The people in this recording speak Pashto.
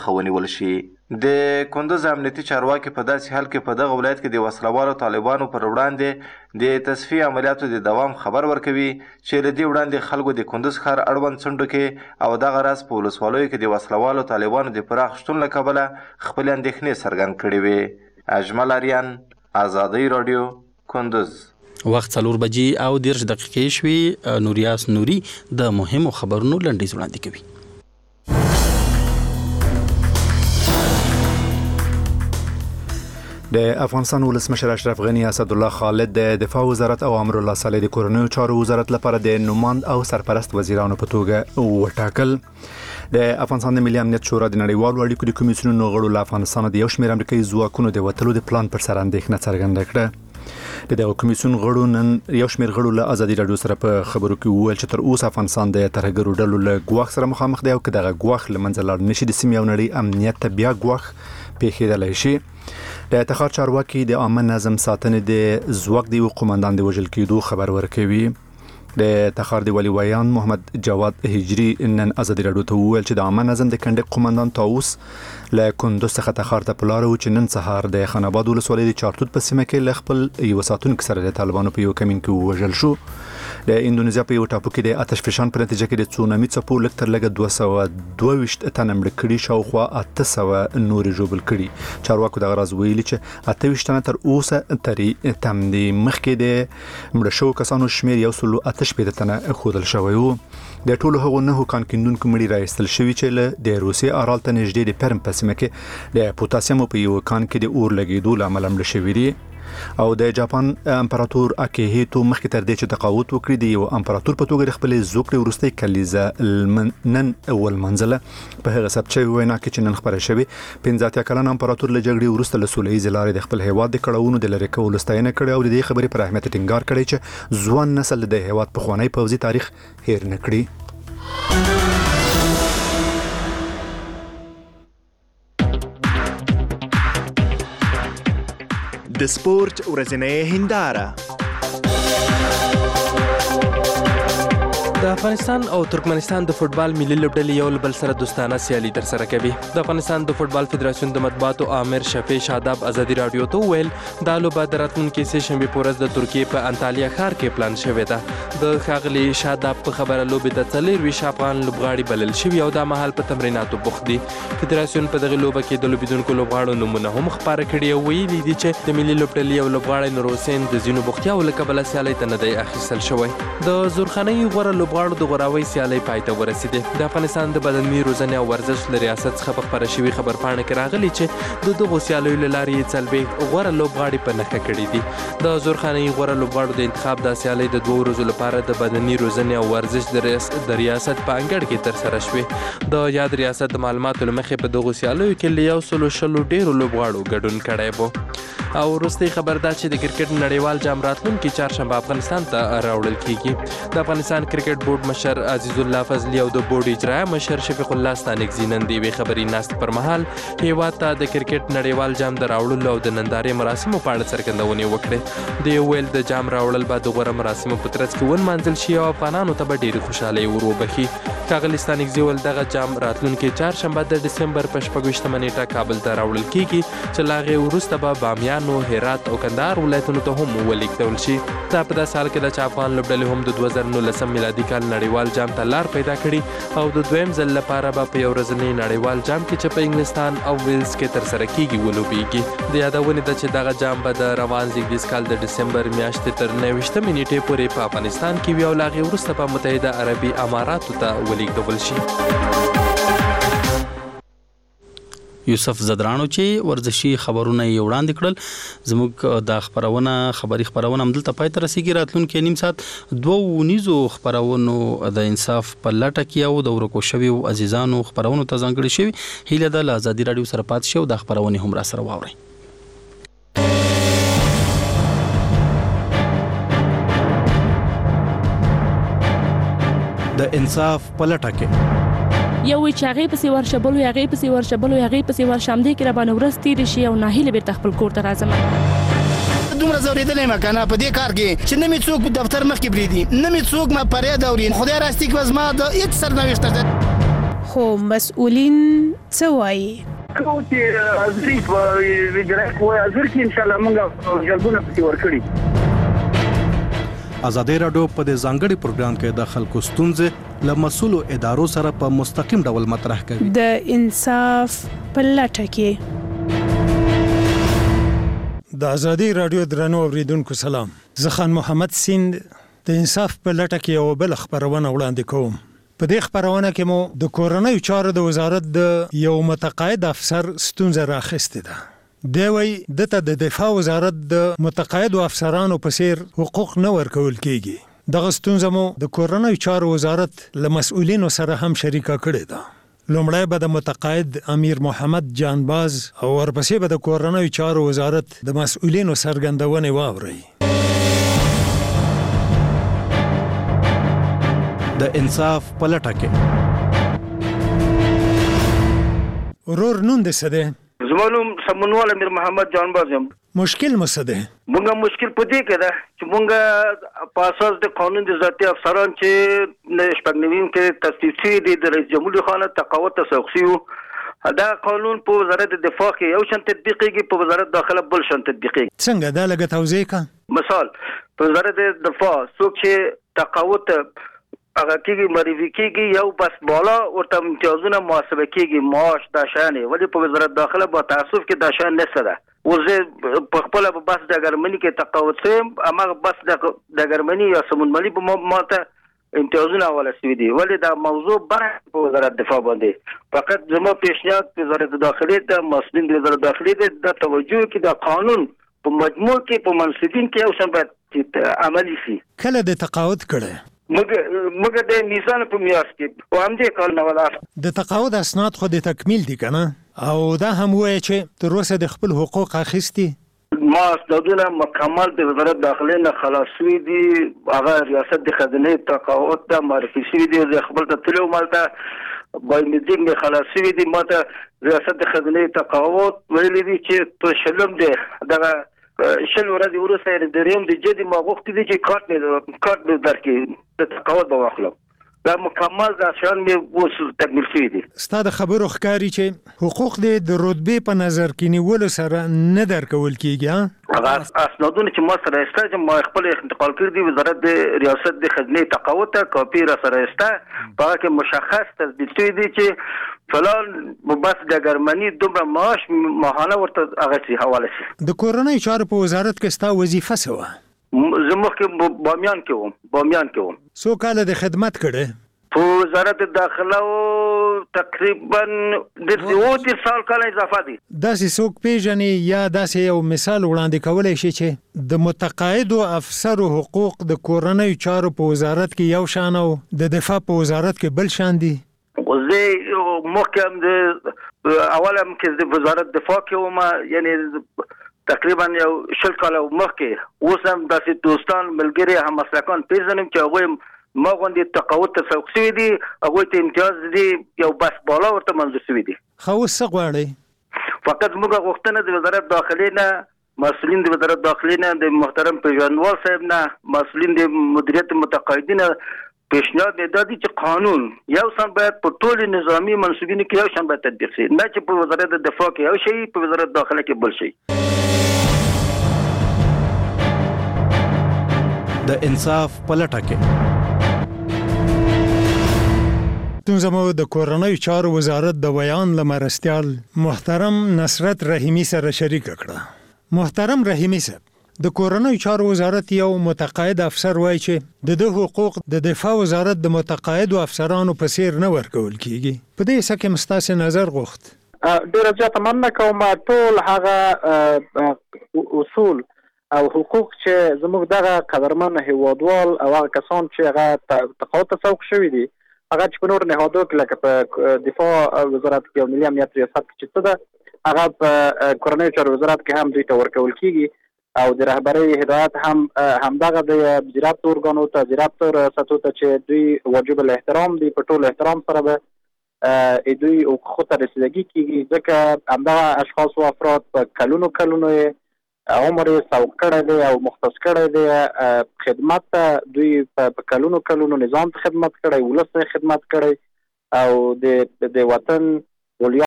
ونیول شي. د کندوز امنیتي چارواکي په داسې حال کې په دغه ولایت کې د وسلوالو طالبانو پر وړاندې د تصفیې عملیاتو د دوام خبر ورکوي چې له دې وړاندې خلکو د کندوز ښار اړوند څنډو کې او دغه راز په ولسوالیو کې د وسلوالو طالبانو د پراخ شتون له کبله خپلې اندېښنې څرګند کړې وې. اجمل اریان، آزادۍ راډیو، کندوز. وخت 4 بجې او 10 دقیقې شوې. نوریاس نوري د مهمو خبرونو لنډیز وړاندې کوي. د افغانستان ولسمشر اشرف غنی، اسدالله خالد د دفاع وزارت او امرالله صالح د کورنیو چارو وزارت لپاره د نوماند او سرپرست وزیرانو په توګه وټاکل. د افغانستان د ملي امنیت شورا د نړیوالو اړیکو د کمیسیونونو غړو له افغانستان د یو شمېر امریکایي ځواکونو د وتلو د پلان پر سر اندېښنه څرګنده کړه. د دغه کمیسیون غړو نن یو شمېر غړو له ازادي راډیو سره په خبرو کې وویل چې تر اوسه افغانستان د ترهګرو ډلو له ګواښ سره مخامخ دی او که دغه ګواښ له منځه لاړ نشي د سیمې او نړۍ امنیت ته بیا ګواښ پیښیدلی شي. د تخار چارواکي د عامه نظم ساتنې د ځواک د یو قومندان د وژل کېدو خبر ورکوي. د تخار د ولي ویان محمد جواد هجری نن ازادي راډیو ته وویل چې د عامه نظم د کنډک قومندان طاووس له کندوز څخه تخار ته په لاره و چې نن سهار د خان آباد ولسوالۍ د چارتوت په سیمه کې له خپل یو ساتونکي سره د طالبانو په یو کمین کې ووژل شو. د اندونیزیا په یو ټاپو کې د آتش فشان په نتیجه کې د تسونامي څپو لږ تر لږه 222 تنه مړه کړي، شاوخوا 800 نورې ژوبل کړي. چارواکو دغه راز ویلي چې 28 تنه تر اوسه ترې تم دي. مخکې د مړه شوو کسانو شمېر 158 تنه ښودل شوی و. د ټولو هغو 9 کان کیندونکو مړي راایستل شوي چې له د روسیې ارال ته نږدې د پرم په سیمه کې د پوتاسیم په یو کان کې د اور لګېدو له امله مړه شوي دي. او د جاپان امپراتور اکیهیتو مخکې تر دې چې تقاعد وکړي د یو امپراتور په توګه د خپلې زوکړې وروستۍ کلیزه نن ولمنځله. په هغه ثبت شوې وینا کې چې نن خپره شوې 15 کلن امپراتور له جګړې وروسته له سوله ییزې لارې د خپل هیواد د کړاوونو د لرې کولو ستاینه کړې او د دې خبرې پر اهمیت ټینګار کړی چې ځوان نسل د هیواد پخوانی پوځي تاریخ هیر نه کړي. د سپورت ورځنۍ هنداره. د افغانستان او ترکمنستان د فوتبال ملي لوبډلې یو بل سره دوستانه سیالي ترسره کوي. د افغانستان د فوتبال فدراسیون د مطبوعاتو آمر شفیع شاداب ازادي راډیو ته وویل دا لوبه د راتلونکي سه شنبې په ورځ د ترکیې په انطالیا ښار کې پلان شوې ده. د ښاغلي شاداب په خبره لوبې ته 24 افغان لوبغاړي بلل شوي او دا مهال په تمریناتو بوخت دي. فدراسیون په دغه لوبه کې د لوبیدونکو لوبغاړو نومونه هم خپاره کړي او ویلي دي چې د ملي لوبډلې یو لوبغاړی نور حسین د ځینو بوختیاوو له کبله سیالۍ ته نه دی اخیستل شوی. د زورخانۍ غوره لوبغاړو د غوراوۍ سیالۍ پای ته ورسېدې. د افغانستان د بدني روزنې او ورزش له ریاست څخه په خپره شوي خبرپاڼه کې راغلي چې د دغو سیالیو له لارې یې 40 غوره لوبغاړي په نښه کړي دي. د زورخانۍ غوره لوبغاړو د انتخاب دا سیالۍ د 2 ورځو لپاره د بدني روزنې او ورزش د ریاست په انګړ کې ترسره شوې. د یاد ریاست د معلوماتو له مخې په دغو سیالیو کې له 120 ډېرو لوبغاړو ګډون کړی و. او وروستۍ خبر دا چې د کرکټ نړیوال جام راتلونکي چهارشنبه افغانستان ته راوړل کیږي. د افغانستان کرکټ بورډ مشر عزیز الله فضلي او د بورډ اجرایه مشر شفیق الله ستانکزي نن د یوې خبري ناستې پر مهال هیواد ته د کرکټ نړیوال جام د راوړلو او د نندارې مراسمو په اړه څرګندونې وکړې. دوی ویل د جام راوړل به د غوره مراسمو په ترڅ کې ونمانځل شي او افغانانو ته به ډېرې خوشحالۍ ور وبخي. ښاغلي ستانکزي ویل دغه جام راتلونکي چهارشنبه د ډسمبر په 26 نیټه کابل ته راوړل کیږي چې له هغې وروسته به بامیانو، هرات او کندهار ولایتونو ته هم ولیږدول شي. دا په داسې حال کې ده چې افغان لوبډلې هم د 2019 میلادي کال نړیوال جام ته لار پیدا کړي او د دویم ځل لپاره به په یو ورځني نړیوال جام کې چې په انګلستان او ویلز کې ترسره کیږي ولوبیږي. د یادونې ده چې دغه جام به د روان زیږدیز کال د ډسمبر میاشتې تر 29 نیټې پورې په افغانستان کې وي او له هغې وروسته په متحده عربي اماراتو ته ولیږدول شي. یوسف زدرانو چې ورزشي خبرونه یې وړاندې کړل. زموږ د خبري خبرونه همدلته پای ته رسیږي. راتلونکي نیم ساعت 2 ونیزو خبرونو د انصاف په لټه کې او د ورکو شویو عزیزانو خبرونو ته ځانګړې شوي. هیله ده له ازادي راډیو سره پاتې شئ او د خبرونې هم را سره واورئ. د انصاف په لټه کې یو چې هغه پسې ورشبلو هغه پسې ورشبلو هغه پسې ورشمدې کې را باندې ورس تیر شي او ناهیله به تخپل کور ته راځم. دومره زوریدلې مکنه په دې کار کې چې نه می څوک دفتر مخ کې بریدي، نه می څوک ما پرې دا اورین. خدای راستي کې وزما د هیڅ سرنوشت خو مسؤلین څه وایي؟ کوم چې ازري په ویجرای کوی ازر کې ان شاء الله موږ جلبونه پکې ورکړي. ازادي راډیو په دې ځانګړي پروګرام کې د خلکو ستونزې له مسؤلو ادارو سره په مستقیم ډول مطرح کوي. د انصاف په لټه کې. د ازادي راډیو درنو اوریدونکو سلام. زه خان محمد سیند د انصاف په لټه کې یو بل خبرونه وړاندې کوم. په دې خبرونه کې مو د کورنۍ چارو د وزارت د یو متقاعد افسر ستونزه راخسته ده. دی وایي دته د دفاع وزارت د متقاعدو افسرانو په څیر حقوق نه ورکول کیږي. دغه ستونزه مو د کورنۍ چارو وزارت له مسؤلینو سره هم شریکه کړې ده. لومړی به د متقاعد امیر محمد جانباز او ورپسې به د کورنۍ چارو وزارت د مسؤلینو څرګندونې واوري. د انصاف په لټه کې. ورور نوم دې څه دی؟ زما نوم سمونوال امیر محمد جانباز یم. مشکل مو څه دی؟ موږ مشکل په دې کې ده چې موږ په اساس د قانون د ذاتي افسران چې شپږ نویم کې تصویب شوي دي د رئیس جمهور خانه تقاعد تسوق شوي دا قانون په وزارت دفاع کې یو شان تطبیقیږي په وزارت داخله بل شان تطبیقیږي. څنګه دا لږ توضیح کا؟ مثال په وزارت دفاع څوک چې تقاعد هغه کېږي معرفي کېږي یو بس بالا ورته امتیازونه محاسبه کېږي معاش دا شانې ولې په وزارت داخله با تاسف کې دا شان نشته ده. وزه په خپل بس د ګرمنی کې تقاعد سم امغه بس د ګرمنی یا سمونملي په ماته امتیازونه حواله شوي دي ولې دا موضوع په وزارت دفاع باندې فقط زموږ پیشنهاد وزارت داخلي د مسؤلین د وزارت داخلي د توجه کې د قانون په مجموع کې په منصبین کې او سم عملی شي. کله د تقاعد کړه موږ د میزان په میاس کې او هم دې کار نه ولا د تقاعد اسناد خو د تکمیل دي کنه او دا هم وایي چې تر اوسه د خپل حقوق اخیستي ما اسنادونه مکمل د وزارت داخلي نه خلاص شوي دي. هغه ریاست د خزانه تقاعد ته معرفي شوي دي د خپل تلو مالته بایومټریک نه خلاص شوي دي. ماته ریاست د خزانه تقاعد ویلي دي چې تو شلم دي دغه شل ورځې وروسته د ریم د جدي موغوخت دي چې کارت مې درکې د تقاعد به واخلم. دا مکمل دا شان مې اوس تکمیل شوي دي. ستا د خبرو ښکاري چې حقوق دې د رتبې په نظر کې نیولو سره نه درکول کېږي. هغه اسنادونه چې ما سره شته چې ما خپل انتقال کړی دی وزارت د ریاست د خزانه تقاعد ته کاپي را سره شته په کې مشخص تثبیت شوی دی چې فلان بس د ګرمنی دومره معاش ماهانه ورته هغه شي حواله شي. د کورنۍ چارو په وزارت کې ستا وظیفه څه وه؟ زموږ کې بامیان کې وم. څو کاله د خدمت کړې؟ په وزارت داخله تقریبا د 30 سال کال اضافه دي. داسې څوک پیژنې یا داسې یو مثال وړاندې کولی شي چې د متقاعدو افسرو حقوق د کورنۍ چارو په وزارت کې یو شان او د دفاع په وزارت کې بل شان دي؟ زه محکم د اولم کې د وزارت دفاع کې وم یعنی تقریبا یو شل کال مخکې اوس هم داسې دوستان ملګري هم مسلکان پیژنم چې هغوی ما غوندې تقاعد تسوق شوي دي هغوی ته امتیاز دي یو بس بالا ورته منظور شوي دي. خو اوس څه غواړئ؟ فقط موږ غوښتنه د وزارت داخلي نه مسؤلین د وزارت داخلي نه د محترم پیژندوال صاحب نه مسؤلین د مدیریت متقاعدین پیشنهاد دا دي چې قانون یو شان باید په ټول نظامی منصبینو کې یو شان باید تطبیق شي نه چې په وزارت دفاع کې یو شی په وزارت داخله کې بل شی. د انصاف په لټه کې. زموږ د کورنۍ چارو وزارت د بیان لمرستیال محترم نصرت رحیمی سره شریک کړه. محترم رحیمی صاحب د کورنۍ چارو وزارت یو متقاعد افسر وایي چې د حقوق د دفاع وزارت د متقاعدو افسرانو په څیر نه ورکول کیږي. په دې څه کې مستاسې نظر غوښت؟ ډېره زیاته مننه کوم. ټول هغه اصول او حقوق چې زموږ دغه قدرمن هیوادوال او هغه کسان چې هغه تقاعد تسوق شوي دي هغه چې په نور نهادو کې لکه په دفاع وزارت کې او ملي امنیت ریاست کې چې څه ده هغه په کورنۍ چارو وزارت کې هم دوی ته ورکول کیږي او د رهبرۍ هدایت هم همدغه د وزارت ارګانو ته وزارت ریاستو ته چې دوی واجب الاحترام دي په ټول احترام سره به دوی حقوقو ته رسیدګي کیږي ځکه همدغه اشخاص او افراد په کلونو عمر یې سوق کړی دی او مختص کړی دی خدمت ته دوی په کلونو نظام ته خدمت کړی ولس ته خدمت کړی او د وطن